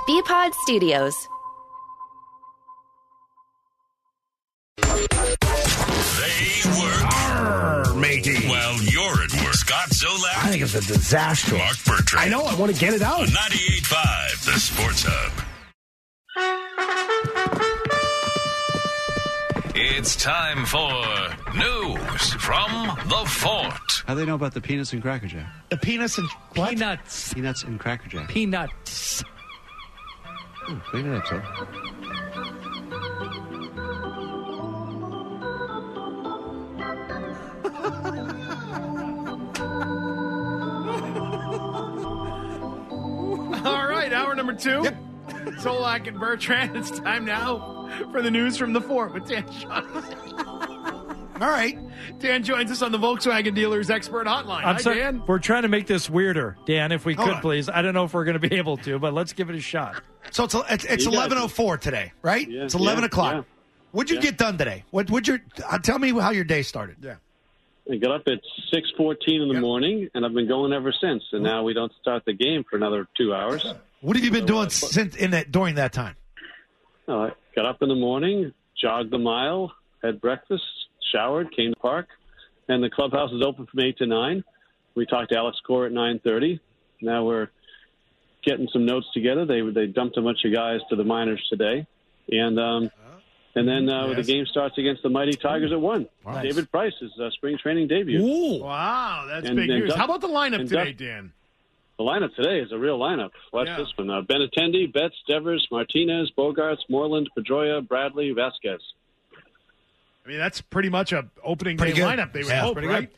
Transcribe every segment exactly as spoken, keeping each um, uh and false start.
B-Pod Studios. They work. Arr, matey. Well, you're at work. Scott Zolak. I think it's a disaster. Mark Bertrand. I know. I want to get it out. On ninety-eight point five, the Sports Hub. It's time for news from the fort. How do they know about the peanuts and Cracker Jack? The peanuts and what? Peanuts. Peanuts and Cracker Jack. Peanuts. Oh, clean it up, sir. All right, hour number two. Yep. Zolak and Bertrand. It's time now for the news from the fort with Dan Shaughnessy. All right. Dan joins us on the Volkswagen Dealers Expert Hotline. I'm Hi, sorry. Dan. We're trying to make this weirder, Dan, if we Hold could, on. please. I don't know if we're going to be able to, but let's give it a shot. So it's it's, it's You guys- eleven oh four today, right? Yeah, it's eleven yeah, o'clock. yeah. What'd you Yeah. get done today? What would your uh, tell me how your day started? Yeah. I got up at six fourteen in the Yep. morning, and I've been going ever since. And now we don't start the game for another two hours. What have you been So, doing uh, since in that during that time? No, I got up in the morning, jogged the mile, had breakfast, showered, came to the park, and the clubhouse is open from eight to nine. We talked to Alex Core at nine thirty. Now we're getting some notes together. They they dumped a bunch of guys to the minors today, and um, and then uh, Yes. the game starts against the mighty Tigers at one. Nice. David Price's uh, spring training debut. Ooh. Wow, that's And- big and news. Duff- How about the lineup and today, Duff- Dan? The lineup today is a real lineup. Watch Yeah. this one. Uh, Benintendi, Betts, Devers, Martinez, Bogarts, Moreland, Pedroia, Bradley, Vasquez. I mean, that's pretty much a opening Pretty day good. lineup. They would Yeah, hope, pretty right? good.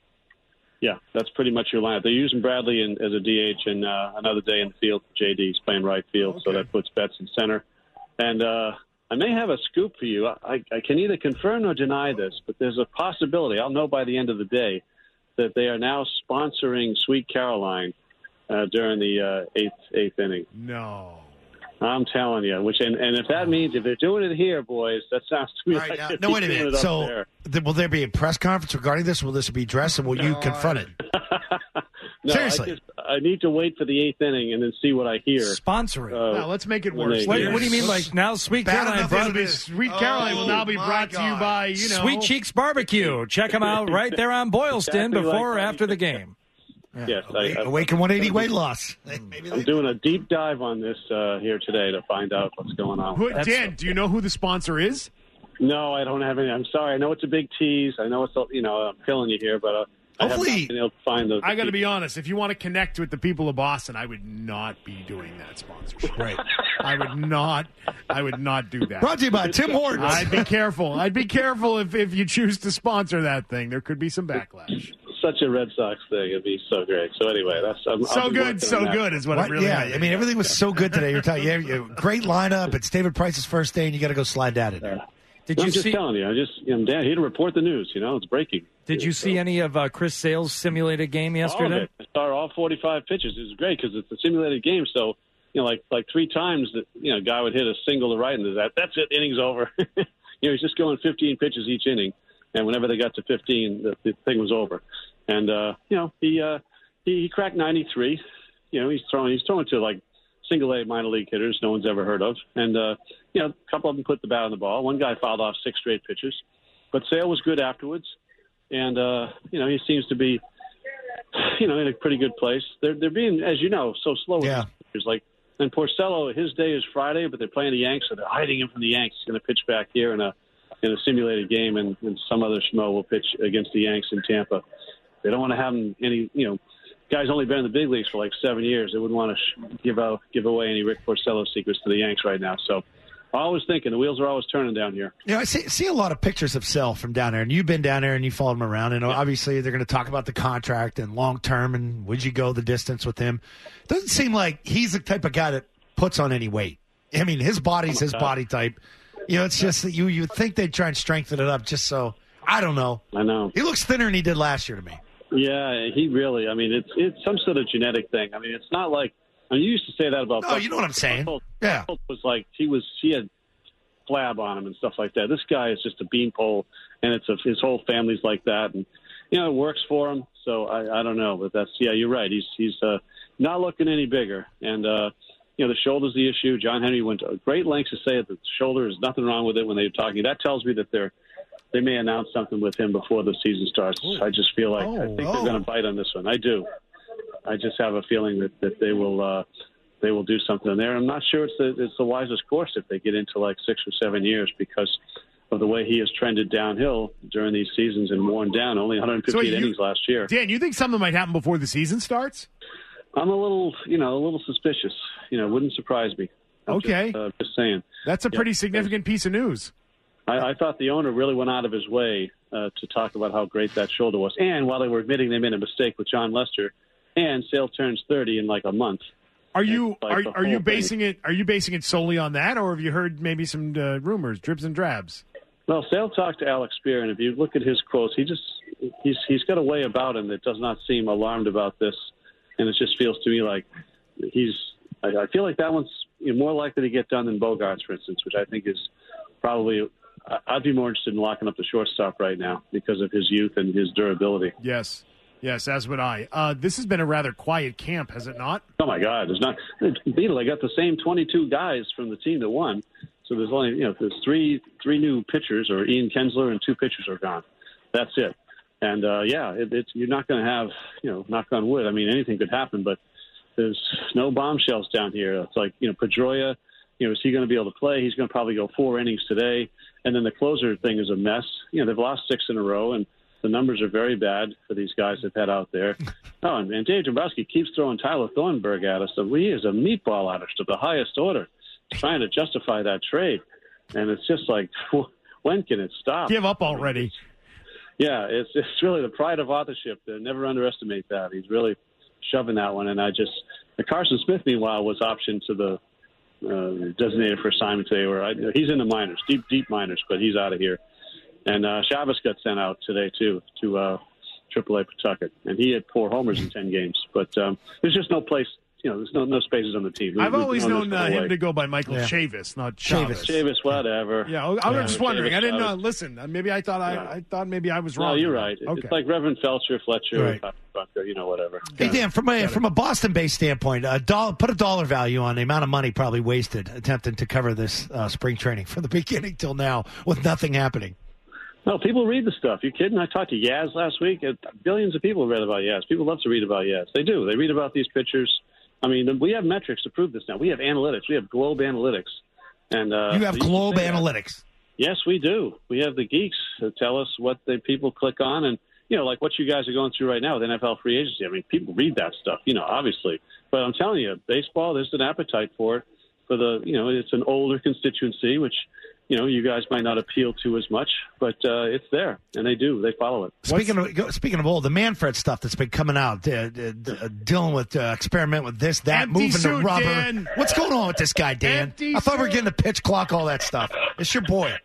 Yeah, that's pretty much your lineup. They're using Bradley in, as a D H and uh, another day in the field. J D's playing right field, so Okay. that puts Betts in center. And uh, I may have a scoop for you. I, I can neither confirm or deny this, but there's a possibility, I'll know by the end of the day, that they are now sponsoring Sweet Caroline uh, during the uh, eighth eighth inning. No. I'm telling you. Which and, and if that means if they're doing it here, boys, that sounds to me All right, like now- they're no, wait a doing minute. it up So, there. th- will there be a press conference regarding this? Will this be addressed, and will you confront it? No, Seriously. I, just, I need to wait for the eighth inning and then see what I hear. Sponsor it. Uh, Now, let's make it when worse. they- What, yeah. what do you mean, like now Sweet Bad Caroline enough brought as it is. Sweet Caroline will now be Oh, brought my to you God. by, you know. Sweet Cheeks Barbecue. Check them out right there on Boylston Exactly before or like- after the game. Yes, I, Awake- I, Awaken one eighty weight loss. Maybe I'm they- doing a deep dive on this uh, here today to find out what's going on. Who, That's- Dan, do you know who the sponsor is? No, I don't have any. I'm sorry. I know it's a big tease. I know it's a- you know I'm killing you here, but uh, I have Hopefully- not been able to find those. I got to be honest. If you want to connect with the people of Boston, I would not be doing that sponsorship. Right. I would not. I would not do that. Brought to you by Tim Hortons. I'd be careful. I'd be careful if, if you choose to sponsor that thing. There could be some backlash. Such a Red Sox thing. It'd be so great. So anyway, that's I'm, So I'll be good, working so on that. good is what, What? it really yeah, is. I mean, everything was so good today. You're telling yeah, you great lineup. It's David Price's first day, and you got to go slide that in there. Did I'm you just see? telling you. I just I'm down here to report the news. You know, it's breaking. Did you see any of uh, Chris Sale's simulated game All of yesterday? it. I saw all forty-five pitches. It was great because it's a simulated game. So, you know, like like three times that you know, a guy would hit a single to right, and there's that that's it. Inning's over. you know, he's just going fifteen pitches each inning, and whenever they got to fifteen, the, the thing was over. And uh, you know, he uh, he, he cracked ninety-three. You know, he's throwing he's throwing to like single A minor league hitters no one's ever heard of, and uh, you know, a couple of them put the bat on the ball. One guy fouled off six straight pitches, but Sale was good afterwards. And, uh, you know, he seems to be, you know, in a pretty good place. They're they're being, as you know, so slow. with Yeah. these pitchers. Like, and Porcello, his day is Friday, but they're playing the Yanks, so they're hiding him from the Yanks. He's going to pitch back here in a in a simulated game, and, and some other schmo will pitch against the Yanks in Tampa. They don't want to have him any, you know, guy's only been in the big leagues for like seven years. They wouldn't want to sh- give out give away any Rick Porcello secrets to the Yanks right now. So, always thinking the wheels are always turning down here. You know, I see, see a lot of pictures of Sale from down there, and you've been down there and you followed him around. And obviously, they're going to talk about the contract and long term, and would you go the distance with him? Doesn't seem like he's the type of guy that puts on any weight. I mean, his body's his body type. You know, it's just that you you think they'd try and strengthen it up just so. I don't know. I know. He looks thinner than he did last year to me. Yeah, he really. I mean, it's it's some sort of genetic thing. I mean, it's not like. I mean, you used to say that about. No, you know what I'm saying. Buchholz. Yeah. Buchholz was like he was. He had flab on him and stuff like that. This guy is just a beanpole, and it's a, his whole family's like that, and you know it works for him. So I, I don't know, but that's yeah, you're right. He's he's uh, not looking any bigger, and uh, you know, the shoulder's the issue. John Henry went to great lengths to say that the shoulder is nothing wrong with it when they were talking. That tells me that they're they may announce something with him before the season starts. Ooh. I just feel like oh, I think oh. they're going to bite on this one. I do. I just have a feeling that, that they will uh, they will do something there. I'm not sure it's the it's the wisest course if they get into like six or seven years because of the way he has trended downhill during these seasons and worn down. Only one hundred fifty-eight so you, innings last year. Dan, you think something might happen before the season starts? I'm a little, you know, a little suspicious. You know, wouldn't surprise me. I'm okay. Just, uh, just saying. That's a pretty yeah. significant piece of news. I, I thought the owner really went out of his way uh, to talk about how great that shoulder was. And while they were admitting they made a mistake with John Lester, and Sale turns thirty in like a month. Are you like are are you thing. basing it are you basing it solely on that, or have you heard maybe some uh, rumors, dribs and drabs? Well, Sale talked to Alex Spear, and if you look at his quotes, he just he's he's got a way about him that does not seem alarmed about this, and it just feels to me like he's. I, I feel like that one's you know, more likely to get done than Bogarts, for instance, which I think is probably. I'd be more interested in locking up the shortstop right now because of his youth and his durability. Yes. Yes, as would I. Uh, this has been a rather quiet camp, has it not? Oh, my God. There's not Beetle, I got the same twenty-two guys from the team that won. So there's only, you know, there's three three new pitchers, or Ian Kinsler, and two pitchers are gone. That's it. And, uh, yeah, it, it's you're not going to have, you know, knock on wood. I mean, anything could happen, but there's no bombshells down here. It's like, you know, Pedroia, you know, is he going to be able to play? He's going to probably go four innings today. And then the closer thing is a mess. You know, they've lost six in a row, and the numbers are very bad for these guys they've had out there. Oh, and, and Dave Dombrowski keeps throwing Tyler Thornburg at us. So he is a meatball artist of the highest order, trying to justify that trade. And it's just like, when can it stop? Give up already. Yeah, it's it's really the pride of authorship. Never underestimate that. He's really shoving that one. And I just, Carson Smith, meanwhile, was optioned to the uh, designated for assignment today. Where I, he's in the minors, deep, deep minors, but he's out of here. And uh, Chavez got sent out today, too, to uh, triple A Pawtucket. And he had four homers in ten games. But um, there's just no place, you know, there's no no spaces on the team. I've We've always known uh, him way. to go by Michael Yeah. Chavis, not Chavis. Chavez. Chavis, whatever. Yeah, I, I was Yeah. just wondering. Chavis, I didn't know. Chavez. Listen, uh, maybe I thought I, No. I thought maybe I was wrong. No, you're right. Okay. It's like Reverend Felcher, Fletcher, Right. Bunker, you know, whatever. Hey, Dan, from a, from a Boston-based standpoint, a dollar, put a dollar value on the amount of money probably wasted attempting to cover this uh, spring training from the beginning till now with nothing happening. No, people read the stuff. You kidding? I talked to Yaz last week. Billions of people read about Yaz. People love to read about Yaz. They do. They read about these pitchers. I mean, we have metrics to prove this now. We have analytics. We have Globe Analytics. And uh, You have so Globe can say that. Analytics. Yes, we do. We have the geeks to tell us what the people click on. And, you know, like what you guys are going through right now with N F L free agency. I mean, people read that stuff, you know, obviously. But I'm telling you, baseball, there's an appetite for it. For the, you know, it's an older constituency, which, you know, you guys might not appeal to as much, but uh, it's there, and they do. They follow it. Speaking of speaking of old, the Manfred stuff that's been coming out, uh, uh, dealing with uh, experiment with this, that, Empty moving suit, the rubber. Dan. What's going on with this guy, Dan? Empty I thought we were suit. getting the pitch clock, all that stuff. It's your boy.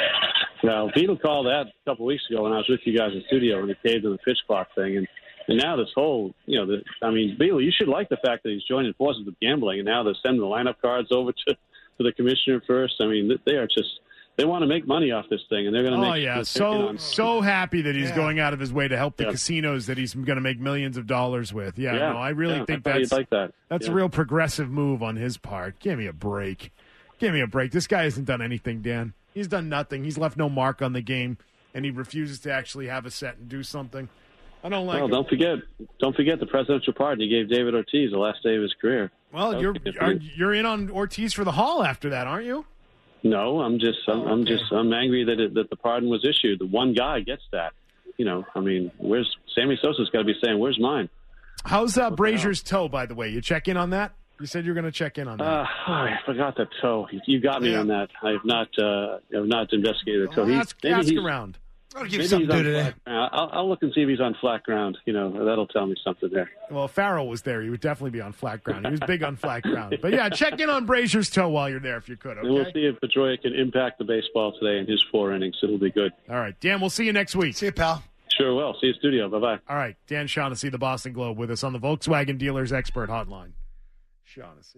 Well, Beetle called that a couple of weeks ago when I was with you guys in the studio when he caved in the pitch clock thing, and and now this whole, you know, the, I mean, Beetle, you should like the fact that he's joining forces with gambling, and now they're sending the lineup cards over to, to the commissioner first. I mean, they are just. They want to make money off this thing, and they're going to make. Oh yeah, they're so on- so happy that he's Yeah. going out of his way to help the Yeah. casinos that he's going to make millions of dollars with. Yeah, Yeah, no, I really yeah, think I thought that's you'd like that. that's Yeah. a real progressive move on his part. Give me a break. Give me a break. This guy hasn't done anything, Dan. He's done nothing. He's left no mark on the game, and he refuses to actually have a set and do something. I don't like Well, it. don't forget, don't forget the presidential pardon he gave David Ortiz the last day of his career. Well, That you're was are, significant. you're in on Ortiz for the Hall after that, aren't you? No, I'm just, I'm, Oh, I'm okay. just, I'm angry that it, that the pardon was issued. The one guy gets that. You know, I mean, where's Sammy Sosa's got to be saying, "Where's mine?" How's uh, Brazier's toe, by the way? You check in on that? You said you were going to check in on that. Uh, oh, I forgot the toe. You- You got me Yeah. on that. I have not, uh, I have not investigated the toe. Well, He- ask maybe ask he's- around. I'll give Maybe you something he's to on do today. flat ground. I'll, I'll look and see if he's on flat ground. You know, that'll tell me something there. Well, if Farrell was there, he would definitely be on flat ground. He was big on flat ground. But yeah, check in on Brazier's toe while you're there if you could, And we'll okay? see if Pedroia can impact the baseball today in his four innings. It'll be good. All right, Dan, we'll see you next week. See you, pal. Sure will. See you, studio. Bye-bye. All right, Dan Shaughnessy, the Boston Globe, with us on the Volkswagen Dealers Expert Hotline. Shaughnessy.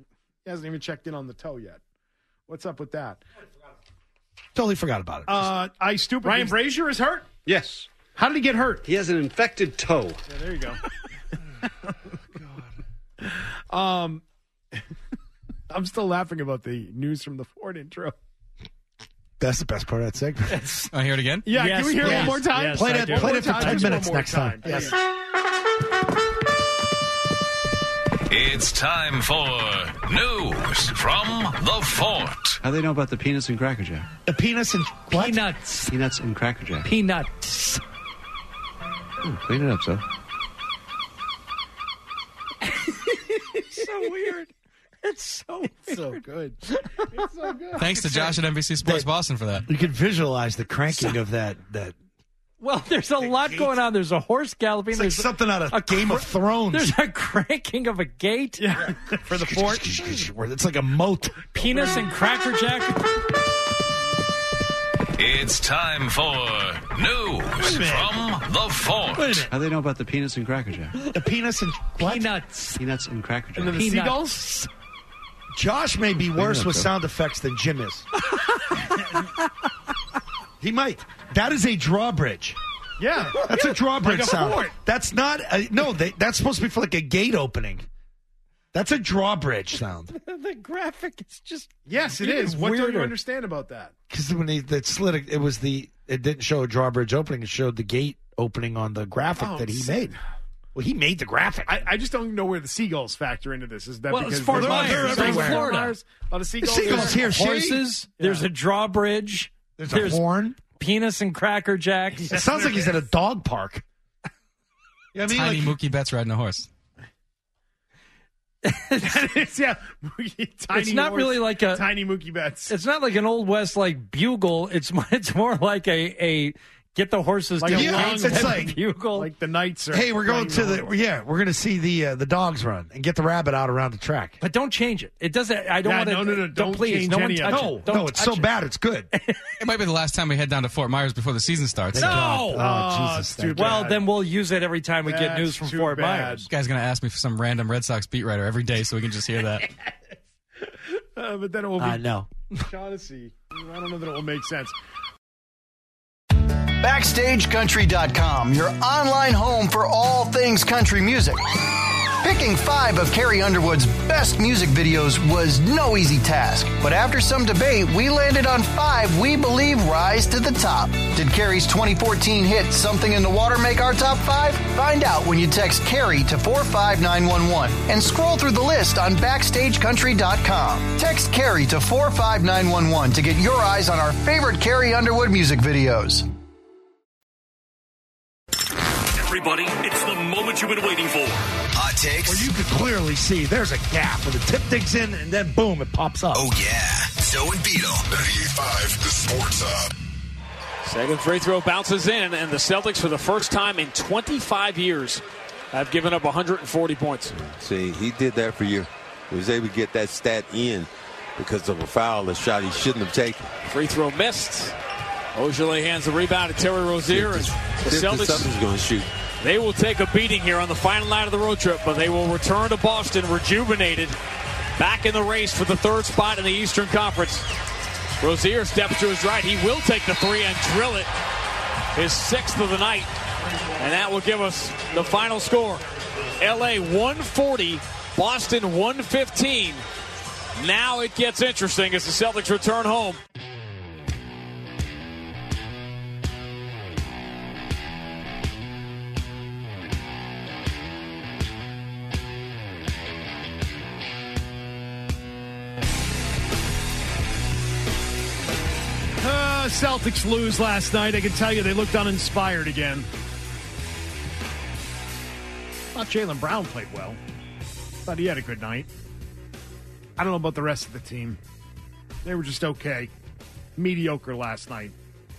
He hasn't even checked in on the toe yet. What's up with that? Totally forgot about it. Uh, I stupid. Ryan Brazier is hurt? Yes. How did he get hurt? He has an infected toe. Yeah, there you go. Um, I'm still laughing about the news from the Ford intro. That's the best part of that segment. Want to hear it again? Yeah, Yes, can we hear it please. one more time? Yes, play I that, do. play One that for more ten time, minutes one more next time. time. Yes. It's time for news from the fort. How do they know about the peanuts and Cracker Jack? The penis and what? Peanuts. Peanuts and Cracker Jack. Peanuts. Oh, clean it up, so. So weird. It's so weird. So good. It's so good. Thanks to Josh at N B C Sports Boston for that. You can visualize the cranking of that. That Well, there's a lot going on. There's a horse galloping. it's like There's something out of a Game cr- of Thrones. There's a cranking of a gate. Yeah, for the fort. It's like a moat. Penis and Cracker Jack. It's time for news from the fort. Wait a minute. How do they know about the peanuts and Cracker Jack? The penis and what? Peanuts. Peanuts and Cracker Jack. And then the Peanuts. seagulls? Josh may be worse up, with though. sound effects than Jim is. He might. That is a drawbridge. Yeah. That's a drawbridge Like a sound. fort. That's not. A, no, they, that's supposed to be for like a gate opening. That's a drawbridge sound. The graphic is just Yes, it even is. What don't you weirder. understand about that? Because when they that slid, it, it was the. It didn't show a drawbridge opening. It showed the gate opening on the graphic Oh, that he see. made. Well, he made the graphic. I, I just don't know where the seagulls factor into this. Is that Well, because it's Fort there's- Myers. there's They're everywhere. Fort Myers? Oh, the seagulls. The seagulls here. See? horses. There's a drawbridge. There's a horn. Penis and Cracker Jack. It sounds like he's at a dog park. You know what I Tiny mean? Like, Mookie Betts riding a horse. It's, yeah, tiny It's not horse, really like a- tiny Mookie Betts. It's not like an old west like bugle. It's it's more like a a get the horses Like to a the long- gates it's type of like- bugle. Like the Knights are. hey, we're going to playing the horse. yeah. We're going to see the uh, the dogs run and get the rabbit out around the track. but don't change it. It doesn't. I don't Yeah, want to. no, no, no, don't please. change No one any of touch it. it. No, Don't no, it's touch so it. bad. It's good. It might be the last time we head down to Fort Myers before the season starts. No. Oh, Oh, Jesus! it's too thank you. Well, bad. then we'll use it every time we get That's news from too Fort bad. Myers. This guy's going to ask me for some random Red Sox beat writer every day so we can just hear that. Uh, but then it will be I know. Shaughnessy. I don't know that it will make sense. Backstage Country dot com, your online home for all things country music. Picking five of Carrie Underwood's best music videos was no easy task, but after some debate, we landed on five we believe rise to the top. Did Carrie's twenty fourteen hit Something in the Water make our top five? Find out when you text Carrie to four five nine one one and scroll through the list on Backstage Country dot com. Text Carrie to four five nine one one to get your eyes on our favorite Carrie Underwood music videos. Everybody, it's the moment you've been waiting for. Hot takes. Where you could clearly see there's a gap where the tip digs in and then boom, it pops up. Oh, yeah. Zoe and Beetle. ninety-eight point five, the Sports Hub. Second free throw bounces in, and the Celtics, for the first time in twenty-five years, have given up one hundred forty points. See, he did that for you. He was able to get that stat in because of a foul, a shot he shouldn't have taken. Free throw missed. Ojeleye hands the rebound to Terry Rozier, and the Celtics Celtics, going to shoot. they will take a beating here on the final night of the road trip, but they will return to Boston rejuvenated, back in the race for the third spot in the Eastern Conference. Rozier steps to his right. He will take the three and drill it. His sixth of the night. And that will give us the final score. L A one forty, Boston one fifteen. Now it gets interesting as the Celtics return home. Uh, Celtics lose last night. I can tell you they looked uninspired again. Thought Jaylen Brown played well. Thought he had a good night. I don't know about the rest of the team. They were just okay. Mediocre last night.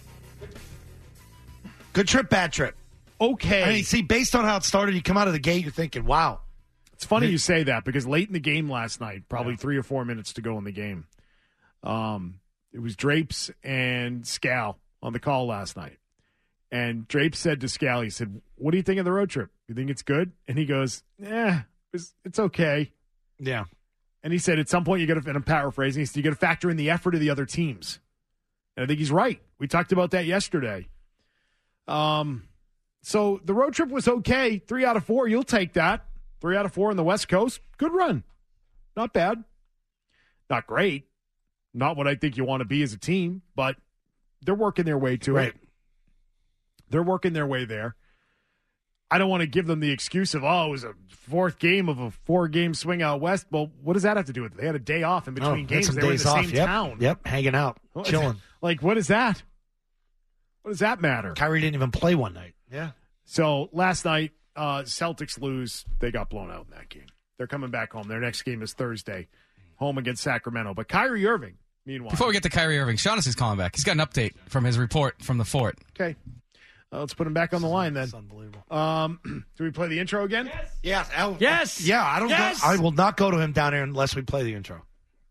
Good trip, bad trip. Okay. I mean, see, based on how it started, you come out of the gate, you're thinking, wow. It's funny you say that because late in the game last night, probably yeah. three or four minutes to go in the game, um, it was Drapes and Scal on the call last night. And Drapes said to Scal, he said, what do you think of the road trip? You think it's good? And he goes, yeah, it's, it's okay. Yeah. And he said, at some point, you got to, and I'm paraphrasing, he said, you got to factor in the effort of the other teams. And I think he's right. We talked about that yesterday. Um, so the road trip was okay. Three out of four, you'll take that. Three out of four on the West Coast. Good run. Not bad. Not great. Not what I think you want to be as a team, but they're working their way to Right. it. They're working their way there. I don't want to give them the excuse of, oh, it was a fourth game of a four-game swing out west. Well, what does that have to do with it? They had a day off in between Oh, games. some They were in days the off. same Yep. town. Yep, hanging out, What- chilling. Like, what is that? What does that matter? Kyrie didn't even play one night. Yeah. So last night, uh, Celtics lose. They got blown out in that game. They're coming back home. Their next game is Thursday, home against Sacramento. But Kyrie Irving, meanwhile. Before we get to Kyrie Irving, Shaughnessy's calling back. He's got an update from his report from the fort. Okay. Uh, let's put him back on the line then. That's unbelievable. Um, do we play the intro again? Yes. I, Yes. Yeah, I don't. Yes. Go, I will not go to him down there unless we play the intro.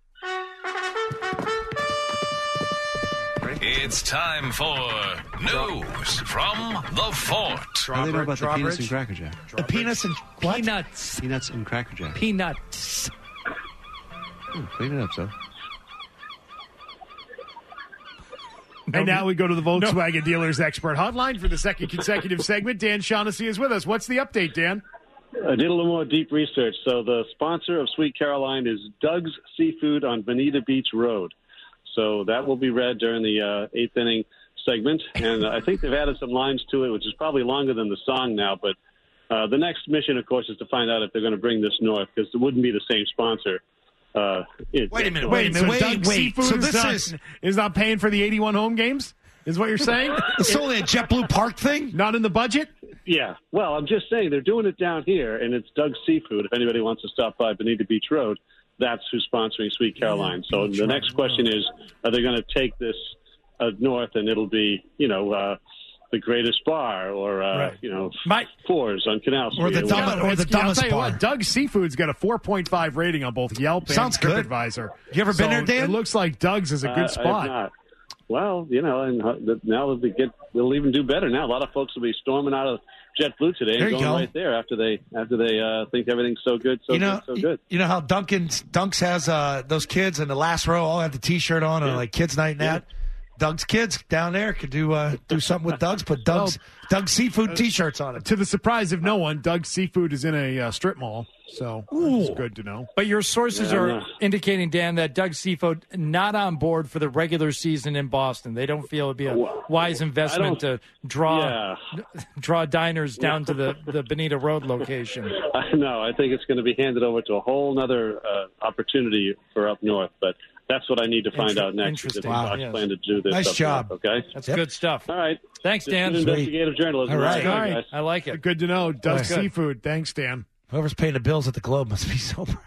It's time for news from the fort. How do they know about the Drawbridge? peanuts and Cracker Jack? The peanuts and what? Peanuts. Peanuts and Cracker Jack. Peanuts. Oh, clean it up, so. And now we go to the Volkswagen Dealers Expert Hotline for the second consecutive segment. Dan Shaughnessy is with us. What's the update, Dan? I did a little more deep research. So the sponsor of Sweet Caroline is Doug's Seafood on Bonita Beach Road. So that will be read during the uh, eighth inning segment. And I think they've added some lines to it, which is probably longer than the song now. But uh, the next mission, of course, is to find out if they're going to bring this north, because it wouldn't be the same sponsor. Uh, it, Wait a minute, Wait, wait, so wait, Doug's wait. Seafood So is, this not, is is not paying for the eighty-one home games? Is what you're saying? it's only a JetBlue Park thing. Not in the budget? Yeah. Well, I'm just saying they're doing it down here, and it's Doug's Seafood. If anybody wants to stop by Bonita Beach Road, that's who's sponsoring Sweet Caroline. So the next question is, are they going to take this uh, north, and it'll be, you know, uh, the greatest bar, or uh, Right. you know, My- Fours on Canal Street, Or the or dumb- whatever. or the It's- I'll dumbest tell you bar. what, Doug's Seafood's got a four point five rating on both Yelp and Sounds good. TripAdvisor. You ever been So there, Dan? It looks like Doug's is a Uh, good I have spot. not. Well, you know, and uh, now they get, they'll even do better now. A lot of folks will be storming out of JetBlue today There and you going go. right there after they after they uh, think everything's so good, so you know, good, so good. you know how Duncan's Dunks has uh, those kids in the last row all have the T-shirt on, and Yeah. like kids night and that. Doug's kids down there could do uh, do something with Doug's, put Doug's Doug's seafood T-shirts on it. To the surprise of no one, Doug's Seafood is in a uh, strip mall, so it's Ooh. good to know. But your sources Yeah, are I'm not- indicating, Dan, that Doug Seafood not on board for the regular season in Boston. They don't feel it'd be a Well, wise investment to draw Yeah. draw diners down to the, the Bonita Road location. I know. I think it's going to be handed over to a whole other uh, opportunity for up north, but that's what I need to find Inter- out next. interesting. If Wow. Fox Yes. plan to do this. Nice up job. north, okay. That's Yep. good stuff. All right. Thanks, Just Dan. good investigative journalism. All right. All All right. guys. I like it. Good to know. Doug's Good. Seafood. Thanks, Dan. Whoever's paying the bills at the Globe must be so proud.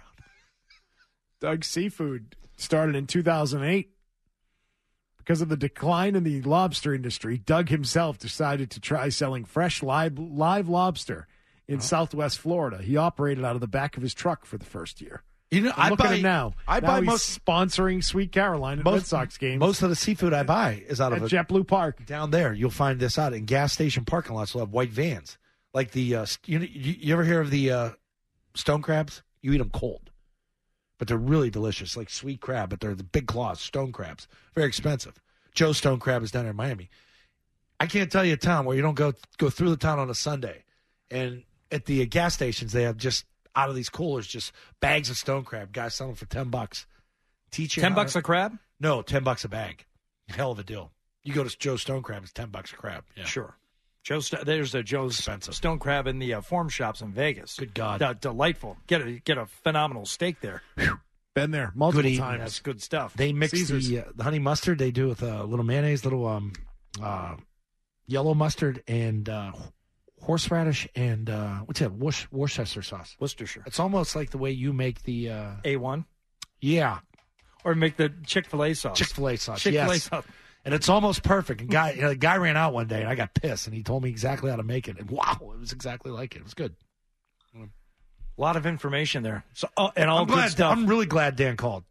Doug's Seafood started in two thousand eight. Because of the decline in the lobster industry, Doug himself decided to try selling fresh live, live lobster in Southwest Florida. He operated out of the back of his truck for the first year. You know, And I look buy at him now. I Now buy he's most sponsoring Sweet Caroline at Red most Sox games. Most of the seafood I buy is out at of a, JetBlue Park. down there. You'll find this out in gas station parking lots. Will have white vans, like the uh, you, you you ever hear of the uh, stone crabs? You eat them cold, but they're really delicious, like sweet crab. But they're the big claws, stone crabs. Very expensive. Joe Stone Crab is down there in Miami. I can't tell you a town where you don't go go through the town on a Sunday, and at the uh, gas stations they have just out of these coolers just bags of stone crab. Guys selling them for ten bucks. Teach you Ten how bucks to- a crab? No, ten bucks a bag. Hell of a deal. You go to Joe Stone Crab, it's ten bucks a crab. Yeah. Sure. Joe, St- there's a Joe's Expensive. Stone Crab in the uh, form shops in Vegas. Good God. D- delightful. Get a get a phenomenal steak there. Been there multiple Good eating. times. That's good stuff. They mix Caesars. the, uh, the honey mustard. They do with a uh, little mayonnaise, little um, uh, yellow mustard, and uh, horseradish, and uh, what's that? Worc- Worcester sauce. Worcestershire. It's almost like the way you make the uh, A one. yeah Or make the Chick-fil-A sauce. Chick Fil A sauce. Chick-fil-A yes. sauce. And it's almost perfect. And guy, a guy ran out one day, and I got pissed, and he told me exactly how to make it. And wow, it was exactly like it. It was good. A lot of information there. So uh, and all I'm good glad. stuff. I'm really glad Dan called.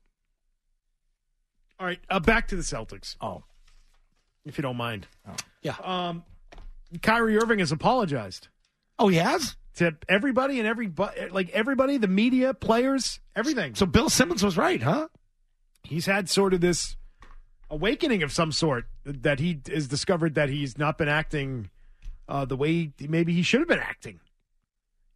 All right, uh, back to the Celtics, oh, if you don't mind. Yeah. Um, Kyrie Irving has apologized Oh, he has. to everybody and every like everybody, the media, players, everything. So Bill Simmons was right, huh? He's had sort of this awakening of some sort that he has discovered that he's not been acting uh, the way maybe he should have been acting.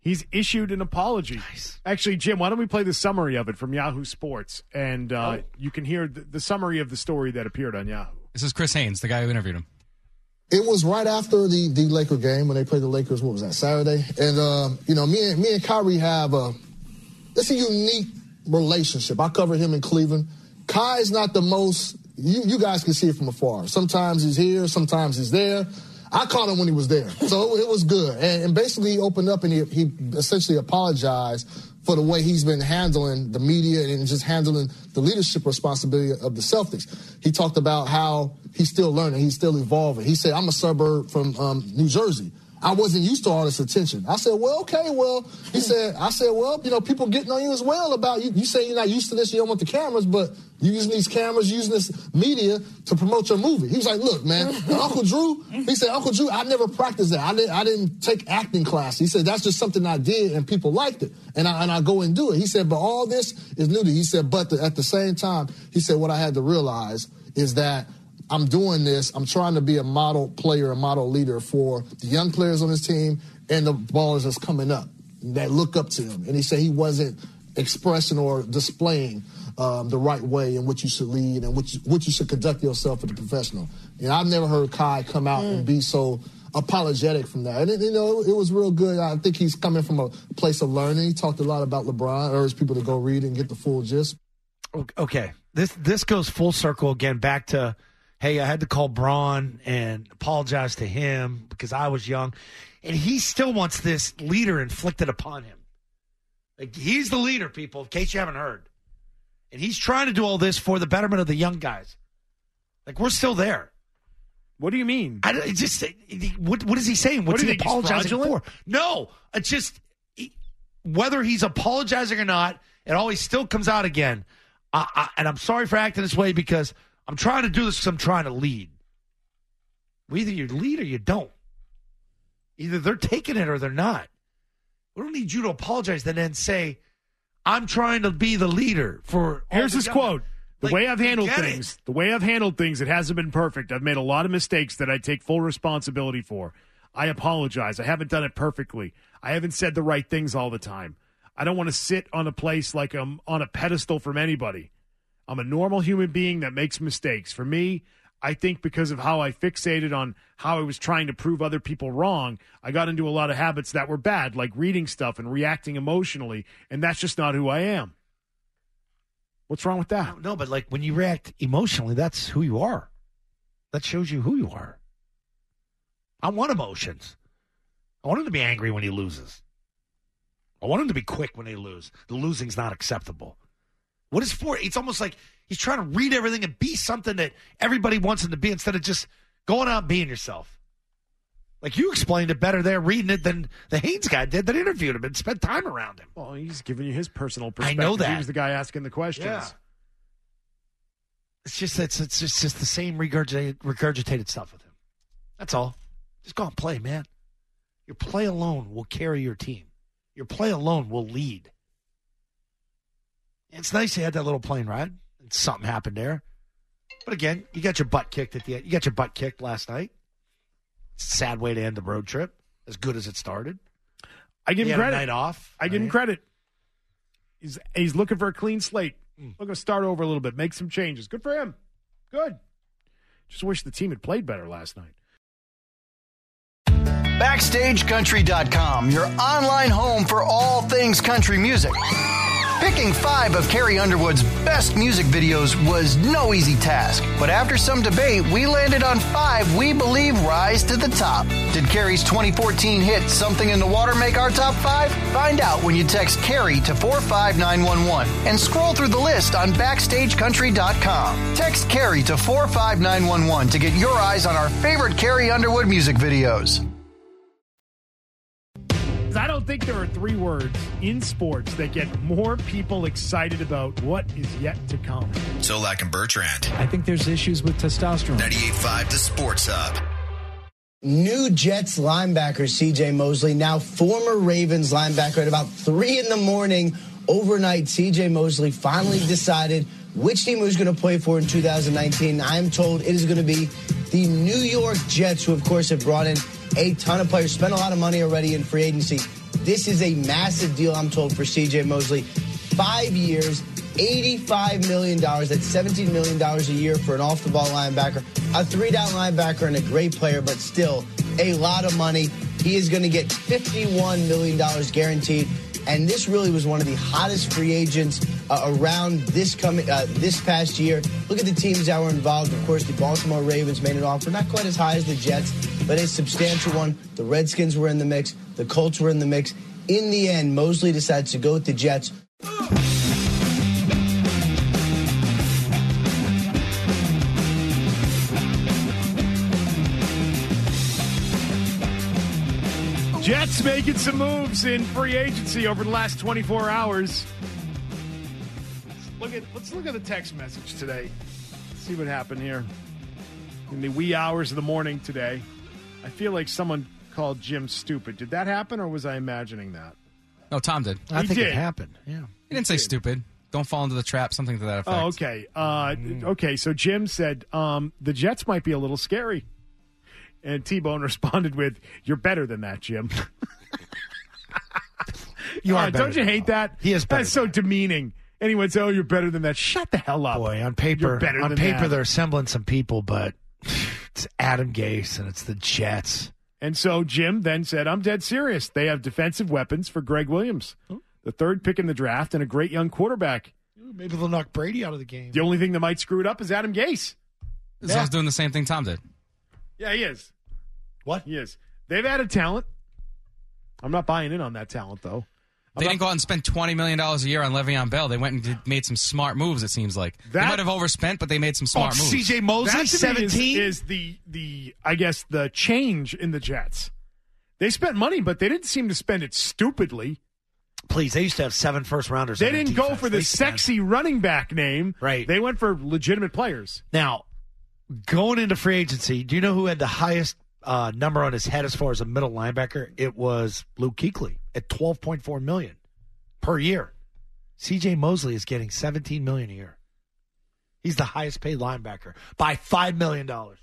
He's issued an apology. Nice. Actually, Jim, why don't we play the summary of it from Yahoo Sports, and uh, Oh. you can hear the, the summary of the story that appeared on Yahoo. This is Chris Haynes, the guy who interviewed him. It was right after the, the Laker game when they played the Lakers. What was that, Saturday? And, um, you know, me and, me and Kyrie have a, it's a unique relationship. I covered him in Cleveland. Kai's not the most, you, you guys can see it from afar. Sometimes he's here, sometimes he's there. I caught him when he was there. So it was good. And, and basically he opened up and he, he essentially apologized for the way he's been handling the media and just handling the leadership responsibility of the Celtics. He talked about how he's still learning, he's still evolving. He said, I'm a suburb from um, New Jersey. I wasn't used to all this attention. I said, well, okay, well, he said, I said, well, you know, people getting on you as well about you. You say you're not used to this, you don't want the cameras, but you're using these cameras, using this media to promote your movie. He was like, look, man, Uncle Drew, he said, Uncle Drew, I never practiced that. I didn't, I didn't take acting class. He said, that's just something I did and people liked it. And I, and I go and do it. He said, but all this is new to you. He said, but the, at the same time, he said, what I had to realize is that I'm doing this. I'm trying to be a model player, a model leader for the young players on his team and the ballers that's coming up that look up to him. And he said he wasn't expressing or displaying um, the right way in which you should lead and which, which you should conduct yourself as a professional. And I've never heard Kai come out mm. and be so apologetic from that. And, it, you know, it was real good. I think he's coming from a place of learning. He talked a lot about LeBron. I urge people to go read and get the full gist. Okay. This, this goes full circle again back to, hey, I had to call Braun and apologize to him because I was young. And he still wants this leader inflicted upon him. Like, he's the leader, people, in case you haven't heard. And he's trying to do all this for the betterment of the young guys. Like, we're still there. What do you mean? I don't, it just what what is he saying? What's what he apologizing for? No, it's just he, whether he's apologizing or not, it always still comes out again. I, I, and I'm sorry for acting this way because I'm trying to do this because I'm trying to lead. Well, either you lead or you don't. Either they're taking it or they're not. We don't need you to apologize and then say, I'm trying to be the leader for all Here's the his young quote. guys. The Like, way I've handled get things, it. the way I've handled things, it hasn't been perfect. I've made a lot of mistakes that I take full responsibility for. I apologize. I haven't done it perfectly. I haven't said the right things all the time. I don't want to sit on a place like I'm on a pedestal from anybody. I'm a normal human being that makes mistakes. For me, I think because of how I fixated on how I was trying to prove other people wrong, I got into a lot of habits that were bad, like reading stuff and reacting emotionally, and that's just not who I am. What's wrong with that? No, but like when you react emotionally, that's who you are. That shows you who you are. I want emotions. I want him to be angry when he loses. I want him to be quick when they lose. The losing's not acceptable. What is for? It's almost like he's trying to read everything and be something that everybody wants him to be instead of just going out and being yourself. Like you explained it better there reading it than the Haynes guy did that interviewed him and spent time around him. Well, he's giving you his personal I perspective. know that. He was the guy asking the questions. Yeah. It's just it's, it's just, just the same regurgitated, regurgitated stuff with him. That's all. Just go and play, man. Your play alone will carry your team. Your play alone will lead. It's nice you had that little plane ride and something happened there. But again, you got your butt kicked at the end. You got your butt kicked last night. It's a sad way to end the road trip, as good as it started. I give He him had a credit. night off. I give him right? credit. He's he's looking for a clean slate. Looking to start over a little bit, make some changes. Good for him. Good. Just wish the team had played better last night. Backstage Country dot com, your online home for all things country music. Picking five of Carrie Underwood's best music videos was no easy task, but after some debate, we landed on five we believe rise to the top. Did Carrie's twenty fourteen hit Something in the Water make our top five? Find out when you text Carrie to four five nine one one and scroll through the list on Backstage Country dot com. Text Carrie to four five nine one one to get your eyes on our favorite Carrie Underwood music videos. I don't think there are three words in sports that get more people excited about what is yet to come. Solak and Bertrand. I think there's issues with testosterone. ninety-eight point five The Sports Hub. New Jets linebacker C J Mosley, now former Ravens linebacker, at about three in the morning overnight, C J Mosley finally decided which team he was going to play for in two thousand nineteen. I am told it is going to be the New York Jets, who, of course, have brought in a ton of players, spent a lot of money already in free agency. This is a massive deal, I'm told, for C J Mosley. Five years, eighty-five million dollars. That's seventeen million dollars a year for an off-the-ball linebacker. A three-down linebacker and a great player, but still a lot of money. He is going to get fifty-one million dollars guaranteed. And this really was one of the hottest free agents uh, around this coming uh, this past year. Look at the teams that were involved. Of course, the Baltimore Ravens made an offer, not quite as high as the Jets, but a substantial one. The Redskins were in the mix. The Colts were in the mix. In the end, Mosley decides to go with the Jets. Jets making some moves in free agency over the last twenty-four hours. Let's look at let's look at the text message today. Let's see what happened here in the wee hours of the morning today. I feel like someone called Jim stupid. Did that happen, or was I imagining that? No, Tom did. I He think did. it happened. Yeah. He didn't say stupid. Don't fall into the trap, something to that effect. Oh, okay. Uh, okay, so Jim said um, the Jets might be a little scary. And T-Bone responded with, "You're better than that, Jim." You are Uh, better don't you than hate that. that? He is better That's so than demeaning. Anyone say, "Oh, you're better than that." Shut the hell up. Boy, on paper, You're better on than paper, that. they're assembling some people, but it's Adam Gase and it's the Jets. And so Jim then said, "I'm dead serious. They have defensive weapons for Greg Williams, the third pick in the draft, and a great young quarterback. Maybe they'll knock Brady out of the game. The only thing that might screw it up is Adam Gase." So I was doing the same thing Tom did. Yeah, he is. What? He is. They've added talent. I'm not buying in on that talent, though. They didn't go out and spend twenty million dollars a year on Le'Veon Bell. They went and did, made some smart moves, it seems like. That- they might have overspent, but they made some smart Oh, moves. C J Mosley, That to me is, seventeen? is the the I guess the change in the Jets. They spent money, but they didn't seem to spend it stupidly. Please, they used to have seven first rounders. They on their didn't go defense. for the They spent- sexy running back name. Right. They went for legitimate players. Now, going into free agency, do you know who had the highest uh, number on his head as far as a middle linebacker? It was Luke Kuechly at twelve point four million dollars per year. C J Mosley is getting seventeen million dollars a year. He's the highest paid linebacker by five million dollars.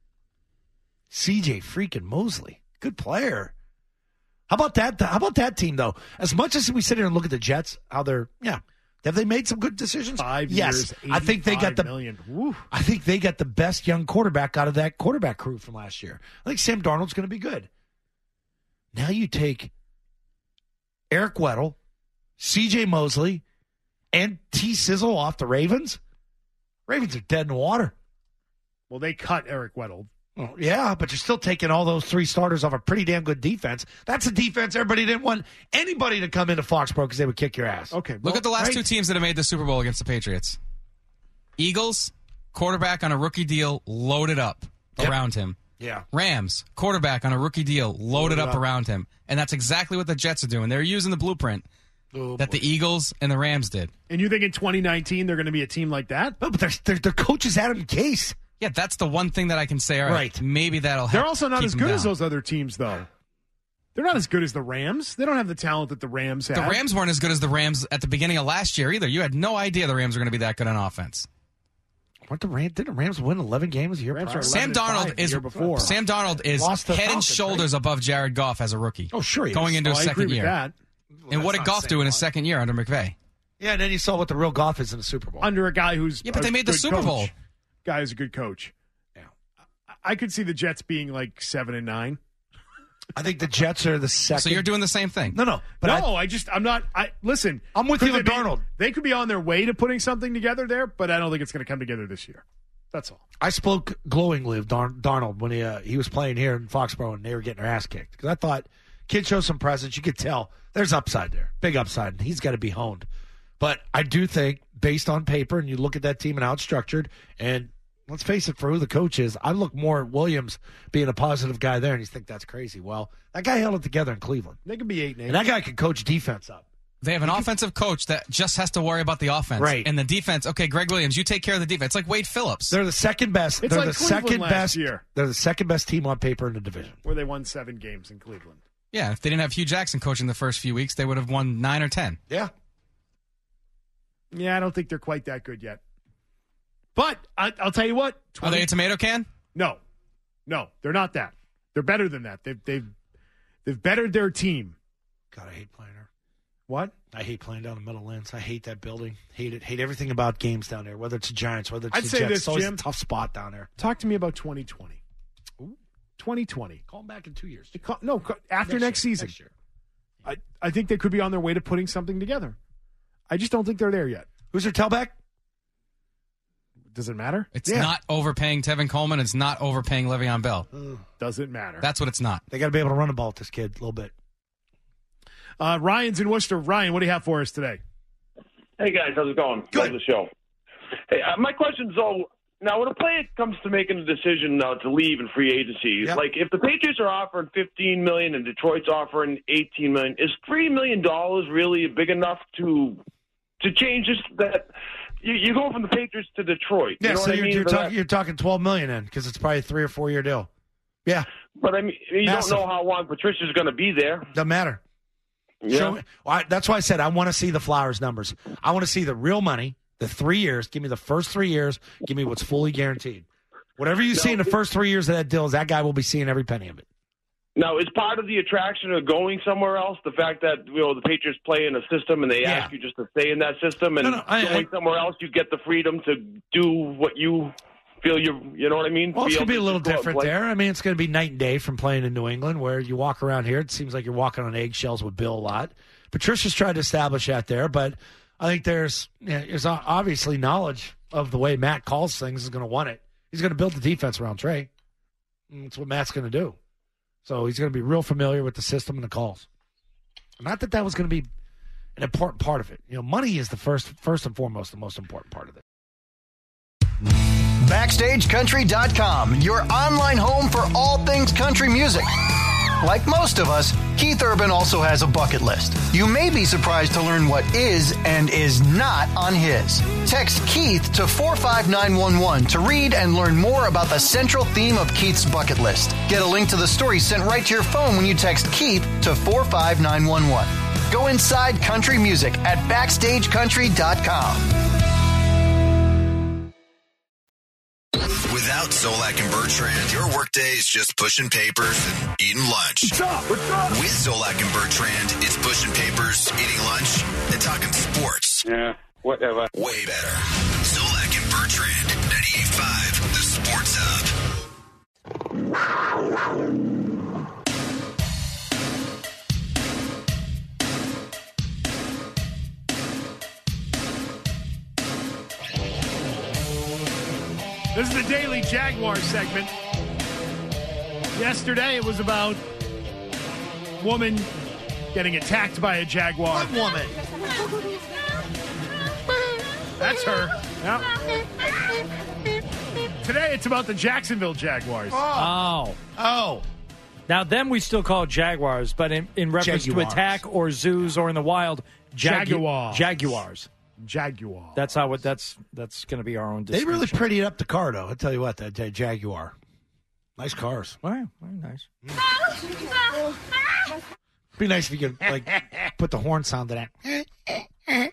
C J freaking Mosley, good player. How about that? How about that team though? As much as we sit here and look at the Jets, how they're yeah, have they made some good decisions? Five yes, years, I think they got the. million. Woo. I think they got the best young quarterback out of that quarterback crew from last year. I think Sam Darnold's going to be good. Now you take Eric Weddle, C J Mosley, and T. Sizzle off the Ravens. Ravens are dead in the water. Well, they cut Eric Weddle. Well, yeah, but you're still taking all those three starters off a pretty damn good defense. That's a defense everybody didn't want anybody to come into Foxborough because they would kick your ass. Okay, Look well, at the last right. two teams that have made the Super Bowl against the Patriots. Eagles, quarterback on a rookie deal, loaded up Yep. around him. Yeah. Rams, quarterback on a rookie deal, loaded, Loaded up, up. around him. And that's exactly what the Jets are doing. They're using the blueprint Oh, that boy. the Eagles and the Rams did. And you think in twenty nineteen they're going to be a team like that? No, but their, their, their coach is Adam Gase. Yeah, that's the one thing that I can say. All right, Right. maybe that'll help. They're also not keep as them good down. as those other teams, though. They're not as good as the Rams. They don't have the talent that the Rams have. The Rams weren't as good as the Rams at the beginning of last year either. You had no idea the Rams were going to be that good on offense. Weren't the Rams, didn't the Rams win eleven games a year Rams prior? are Sam eleven and five Darnold the is year before. Sam Darnold is Lost to head and Falcons, shoulders above Jared Goff as a rookie. Oh, sure he going is. into Oh, his I second agree with year. that. And what that's did not Goff saying do in a his lot. second year under McVay? Yeah, and then you saw what the real Goff is in the Super Bowl. Under a guy who's Yeah, but a they made the good Super coach. Bowl. Guy who's a good coach. Yeah. I could see the Jets being like seven and nine. I think the Jets are the second. So you're doing the same thing. no, no. But no, I, I, just I'm not. I listen. I'm with could you they with be- Darnold. They could be on their way to putting something together there, but I don't think it's going to come together this year. That's all. I spoke glowingly of Dar- Darnold when he uh, he was playing here in Foxborough and they were getting their ass kicked. Because I thought, kid shows some presence. You could tell there's upside there. Big upside. And he's got to be honed. But I do think, based on paper, and you look at that team and how it's structured, and let's face it, for who the coach is, I look more at Williams being a positive guy there, and you think that's crazy. Well, that guy held it together in Cleveland. They could be eight and eight. And that guy can coach defense up. They have an offensive coach that just has to worry about the offense. Right. And the defense, okay, Greg Williams, you take care of the defense. It's like Wade Phillips. They're the second best. It's they're like the Cleveland second last best. year. They're the second best team on paper in the division. Where they won seven games in Cleveland. Yeah, if they didn't have Hugh Jackson coaching the first few weeks, they would have won nine or ten. Yeah. Yeah, I don't think they're quite that good yet. But I, I'll tell you what. Are they a tomato can? No, no, they're not that. They're better than that. They've they've they've bettered their team. God, I hate playing there. What? I hate playing down the Meadowlands. I hate that building. Hate it. Hate everything about games down there, whether it's the Giants, whether it's I'd the say Jets. this, It's always Jim. a tough spot down there. Talk to me about twenty twenty. Ooh. twenty twenty. Call them back in two years. Call, no, call, after next, next, year, season. Next year. I, I think they could be on their way to putting something together. I just don't think they're there yet. Who's their tailback? Does it matter? It's Yeah. not overpaying Tevin Coleman. It's not overpaying Le'Veon Bell. Does it matter? That's what it's not. They got to be able to run the ball with this kid a little bit. Uh, Ryan's in Worcester. Ryan, what do you have for us today? Hey, guys. How's it going? Good. Love the show. Hey, uh, my question is, though, now when a player comes to making a decision uh, to leave in free agency, Yep. like if the Patriots are offering fifteen million dollars and Detroit's offering eighteen million dollars, is three million dollars really big enough to to change this? That you, you go from the Patriots to Detroit. Yeah, you know so what you're, I mean? you're, But talking, that- you're talking twelve million dollars in because it's probably a three or four year deal. Yeah. But I mean, you Massive. don't know how long Patricia's going to be there. Doesn't matter. Yeah. Show me, well, I, that's why I said I want to see the Flowers numbers. I want to see the real money, the three years. Give me the first three years. Give me what's fully guaranteed. Whatever you see in the first three years of that deal, is that guy will be seeing every penny of it. Now, is part of the attraction of going somewhere else the fact that you know the Patriots play in a system and they Yeah. ask you just to stay in that system, and No, no, I- going I- somewhere else you get the freedom to do what you feel you you know what I mean? Well, it's Be going to be a able little just go out and different play. there. I mean, it's going to be night and day from playing in New England, where you walk around here. It seems like you're walking on eggshells with Bill a lot. Patricia's tried to establish that there, but I think there's you know, there's obviously knowledge of the way Matt calls things is going to want it. He's going to build the defense around Trey. And that's what Matt's going to do. So he's going to be real familiar with the system and the calls. Not that that was going to be an important part of it. You know, money is the first, first and foremost, the most important part of it. Backstage Country dot com, your online home for all things country music. Like most of us, Keith Urban also has a bucket list. You may be surprised to learn what is and is not on his. Text Keith to four five nine one one to read and learn more about the central theme of Keith's bucket list. Get a link to the story sent right to your phone when you text Keith to four five nine one one. Go inside country music at Backstage Country dot com. Without Zolak and Bertrand, your workday is just pushing papers and eating lunch. What's up? What's up? With Zolak and Bertrand, it's pushing papers, eating lunch, and talking sports. Yeah, whatever. Way better. Zolak and Bertrand, ninety-eight point five, the Sports This is the Daily Jaguar segment. Yesterday it was about woman getting attacked by a jaguar. What woman? That's her. Yep. Today it's about the Jacksonville Jaguars. Oh. Oh. Now, them we still call Jaguars, but in, in reference Jaguars. to attack or zoos or in the wild, jagu- Jaguars. Jaguars. Jaguar. That's how it, that's that's going to be our own They really distinction. prettied up the car, though. I'll tell you what, that, that Jaguar. Nice cars. Wow, very nice. Be nice if you could, like, put the horn sound to that.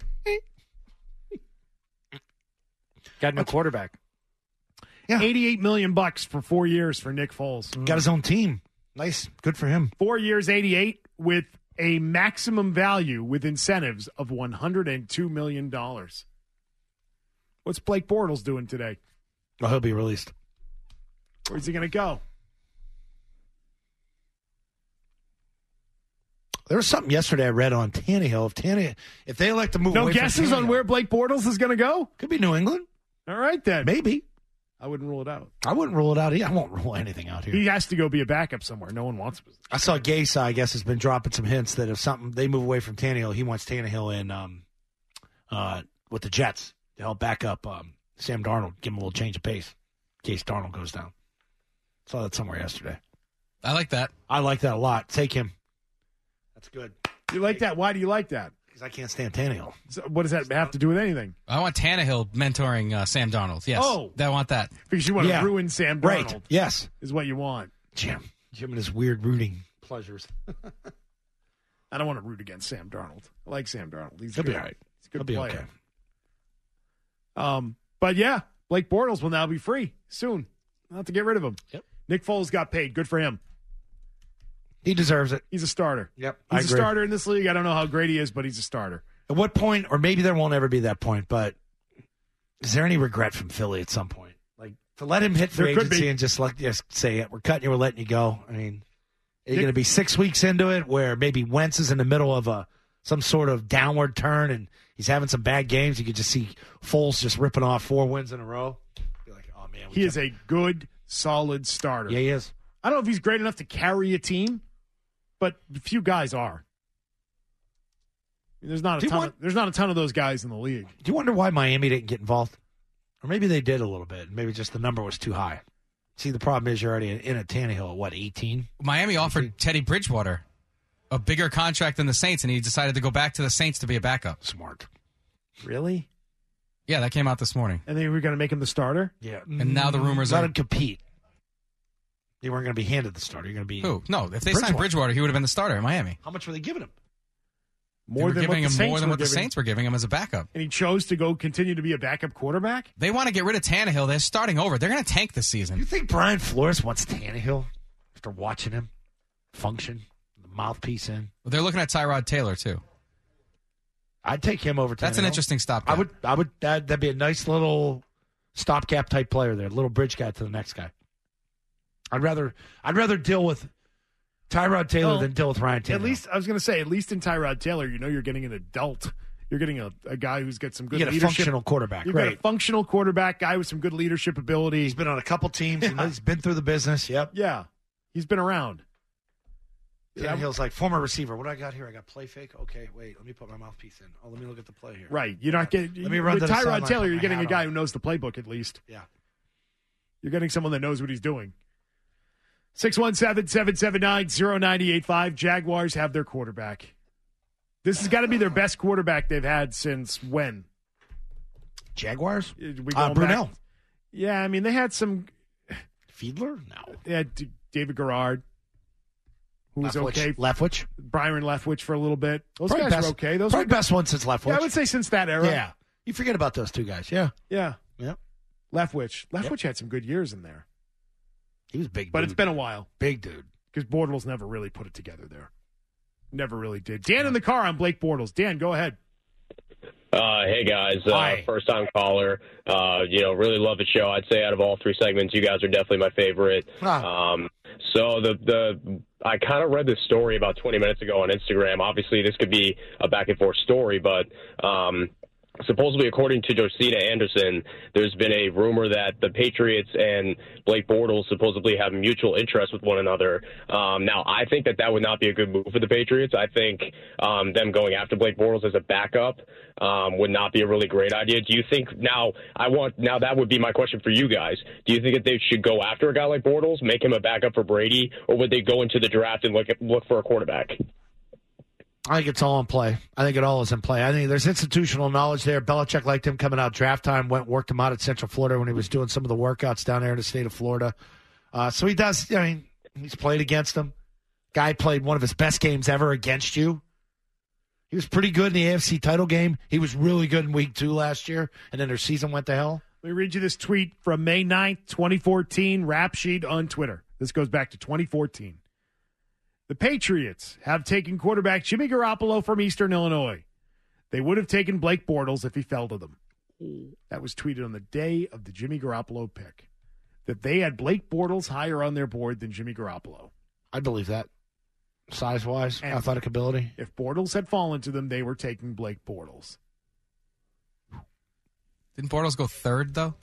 Got no quarterback. Yeah. eighty-eight million bucks for four years for Nick Foles. Got his own team. Nice. Good for him. Four years, eighty-eight, with a maximum value with incentives of one hundred two million dollars. What's Blake Bortles doing today? Well, he'll be released. Where's he going to go? There was something yesterday I read on Tannehill. If Tannehill, if they elect to move No away guesses from on Tannehill- where Blake Bortles is going to go? Could be New England. All right, then. Maybe. I wouldn't rule it out. I wouldn't rule it out. I won't rule anything out here. He has to go be a backup somewhere. No one wants him. I saw Gasa, I guess, has been dropping some hints that if something they move away from Tannehill, he wants Tannehill in um, uh, with the Jets to help back up um, Sam Darnold, give him a little change of pace in case Darnold goes down. Saw that somewhere yesterday. I like that. I like that a lot. Take him. That's good. You like that? Why do you like that? Because I can't stand Tannehill. So what does that have to do with anything? I want Tannehill mentoring uh, Sam Darnold. Yes. Oh. I want that. Because you want to Yeah. ruin Sam Darnold. Right. Yes. Is what you want. Jim. Jim and his weird rooting pleasures. I don't want to root against Sam Darnold. I like Sam Darnold. He's He'll good. be all right. He's a good He'll be player. okay. Um, but yeah, Blake Bortles will now be free soon. I'll have to get rid of him. Yep. Nick Foles got paid. Good for him. He deserves it. He's a starter. Yep, He's I a agree. starter in this league. I don't know how great he is, but he's a starter. At what point, or maybe there won't ever be that point, but is there any regret from Philly at some point? Like, to let him hit free There could agency be. and just like just say it, we're cutting you, we're letting you go. I mean, are you Dick- going to be six weeks into it where maybe Wentz is in the middle of a some sort of downward turn and he's having some bad games? You could just see Foles just ripping off four wins in a row. Be like, oh man, we He is kept- a good, solid starter. Yeah, he is. I don't know if he's great enough to carry a team, but few guys are. There's not Do a you ton. want- of, there's not a ton of those guys in the league. Do you wonder why Miami didn't get involved? Or maybe they did a little bit. Maybe just the number was too high. See, the problem is you're already in a Tannehill at, what, eighteen? Miami offered Teddy Bridgewater a bigger contract than the Saints, and he decided to go back to the Saints to be a backup. Smart. Really? Yeah, that came out this morning. And they were going to make him the starter? Yeah. And now the rumors Let are... him compete. They weren't going to be handed the starter. You're going to be... Who? No, if they signed Bridgewater, he would have been the starter in Miami. How much were they giving him? They More were than giving what the him Saints more than were what the giving. Saints were giving him as a backup. And he chose to go continue to be a backup quarterback? They want to get rid of Tannehill. They're starting over. They're going to tank this season. You think Brian Flores wants Tannehill after watching him function, the mouthpiece in? Well, they're looking at Tyrod Taylor, too. I'd take him over Tannehill. That's an interesting stopgap. I would, I would, that, that'd be a nice little stopgap type player there, little bridge guy to the next guy. I'd rather, I'd rather deal with Tyrod Taylor Well, than deal with Ryan Tannehill. At least, I was going to say, at least in Tyrod Taylor, you know you're getting an adult. You're getting a, a guy who's got some good you get a leadership. functional quarterback, You've right? got a functional quarterback, guy with some good leadership ability. He's been on a couple teams. Yeah. He's been through the business. Yep. Yeah. He's been around. Tannehill's like, former receiver. What do I got here? I got play fake. Okay, wait. Let me put my mouthpiece in. Oh, let me look at the play here. Right. You're not getting. Let me run with to the Tyrod sideline, Taylor, put you're my getting a hat guy on. who knows the playbook at least. Yeah. You're getting someone that knows what he's doing. six one seven, seven seven nine, zero nine eight five. Jaguars have their quarterback. This has got to be their best quarterback they've had since when? Jaguars? We Uh, going Brunell. back- Yeah, I mean, they had some. Fiedler? No. They had D- David Garrard, who was Leftwich. okay. Leftwich? Byron Leftwich for a little bit. Those Probably guys best, were okay. Those probably were best one since Leftwich. Yeah, I would say since that era. Yeah. You forget about those two guys. Yeah. Yeah. Yep. Leftwich. Leftwich had some good years in there. He was big, But dude. it's been a while. Big dude. Because Bortles never really put it together there. Never really did. Dan in the car on Blake Bortles. Dan, go ahead. Uh, hey guys, uh, first time caller. Uh, you know, really love the show. I'd say out of all three segments, you guys are definitely my favorite. Um, so the the I kind of read this story about twenty minutes ago on Instagram. Obviously, this could be a back and forth story, but um, supposedly, according to Josina Anderson, there's been a rumor that the Patriots and Blake Bortles supposedly have mutual interest with one another. Um, now, I think that that would not be a good move for the Patriots. I think um, them going after Blake Bortles as a backup um, would not be a really great idea. Do you think now? I want now that would be my question for you guys. Do you think that they should go after a guy like Bortles, make him a backup for Brady, or would they go into the draft and look at, look for a quarterback? I think it's all in play. I think it all is in play. I think there's institutional knowledge there. Belichick liked him coming out draft time, went worked him out at Central Florida when he was doing some of the workouts down there in the state of Florida. Uh, so he does, I mean, he's played against him. Guy played one of his best games ever against you. He was pretty good in the A F C title game. He was really good in week two last year, and then their season went to hell. Let me read you this tweet from May ninth, twenty fourteen, Rap Sheet on Twitter. This goes back to twenty fourteen. The Patriots have taken quarterback Jimmy Garoppolo from Eastern Illinois. They would have taken Blake Bortles if he fell to them. That was tweeted on the day of the Jimmy Garoppolo pick. That they had Blake Bortles higher on their board than Jimmy Garoppolo. I believe that. Size-wise, And athletic ability. If Bortles had fallen to them, they were taking Blake Bortles. Didn't Bortles go third, though?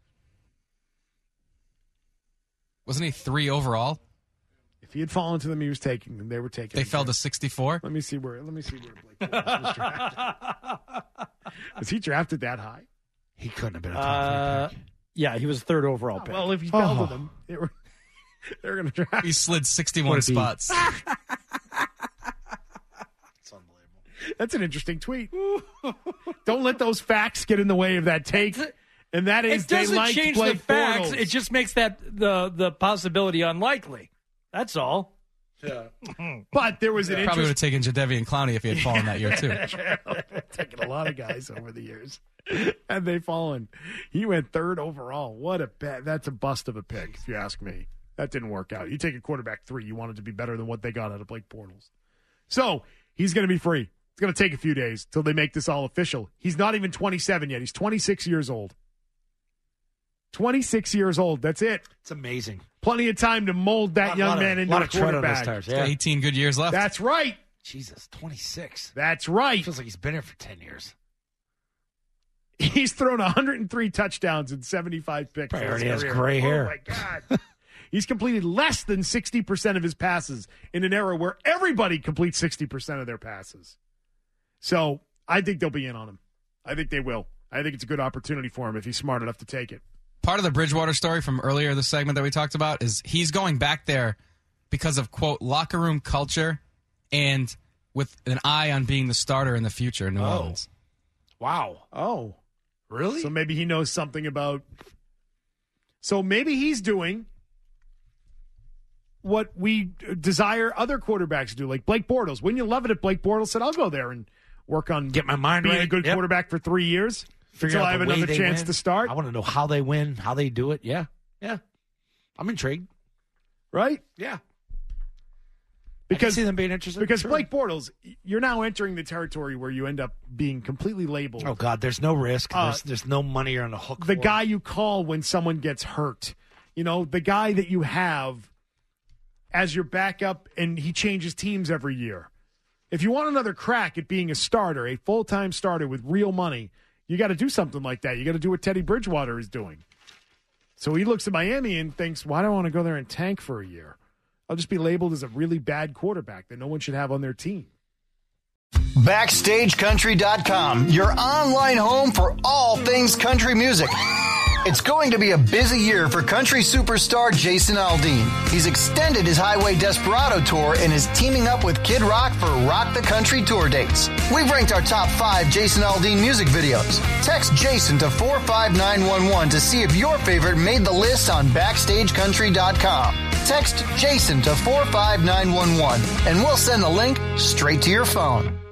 Wasn't he three overall? If he had fallen to them, he was taking them. They were taking They him. fell to sixty-four? Let me see where let me see where Blake Bortles was drafted. Was he drafted that high? He couldn't have been a top Uh, yeah, he was third overall pick. Well, if he fell Oh. to them, they were they were going to draft. He slid What sixty-one a beat. spots. That's an interesting tweet. Don't let those facts get in the way of that take. And that is It doesn't they like change Blake the facts. Bortles. It just makes that the the possibility unlikely. That's all. Yeah. But there was an Probably would have interest. taken Jadeveon Clowney if he had fallen that year, too. Taken a lot of guys over the years. And they fallen. He went third overall. What a bet. That's a bust of a pick, if you ask me. That didn't work out. You take a quarterback three, you want it to be better than what they got out of Blake Bortles. So he's going to be free. It's going to take a few days till they make this all official. He's not even twenty-seven yet. He's twenty-six years old. twenty-six years old. That's it. It's amazing. Plenty of time to mold that Lot- young lot of- man into lot a of tread on those quarterback. tires, yeah. eighteen good years left. That's right. Jesus, twenty-six. That's right. Feels like he's been here for ten years. He's thrown one hundred three touchdowns and seventy-five picks. Probably in his already has career. gray hair. Oh, my God. He's completed less than sixty percent of his passes in an era where everybody completes sixty percent of their passes. So I think they'll be in on him. I think they will. I think it's a good opportunity for him if he's smart enough to take it. Part of the Bridgewater story from earlier this segment that we talked about is he's going back there because of, quote, locker room culture and with an eye on being the starter in the future in New Oh. Orleans. Wow. Oh. Really? So maybe he knows something about. So maybe he's doing what we desire other quarterbacks to do, like Blake Bortles. Wouldn't you love it if Blake Bortles said, I'll go there and work on Get my mind being right. a good Yep. quarterback for three years Figure until out I have the way another they chance win. to start? I want to know how they win, how they do it. Yeah. Yeah. I'm intrigued. Right? Yeah. Because see them being interested. Because Sure. Blake Bortles, you're now entering the territory where you end up being completely labeled. Oh, God, there's no risk. Uh, there's, there's no money you're on the hook the for. guy you call when someone gets hurt. You know, the guy that you have as your backup and he changes teams every year. If you want another crack at being a starter, a full-time starter with real money, you got to do something like that. You got to do what Teddy Bridgewater is doing. So he looks at Miami and thinks, why do I want to go there and tank for a year? I'll just be labeled as a really bad quarterback that no one should have on their team. Backstage Country dot com, your online home for all things country music. It's going to be a busy year for country superstar Jason Aldean. He's extended his Highway Desperado tour and is teaming up with Kid Rock for Rock the Country tour dates. We've ranked our top five Jason Aldean music videos. Text Jason to four five nine one one to see if your favorite made the list on Backstage Country dot com. Text Jason to four five nine one one and we'll send the link straight to your phone.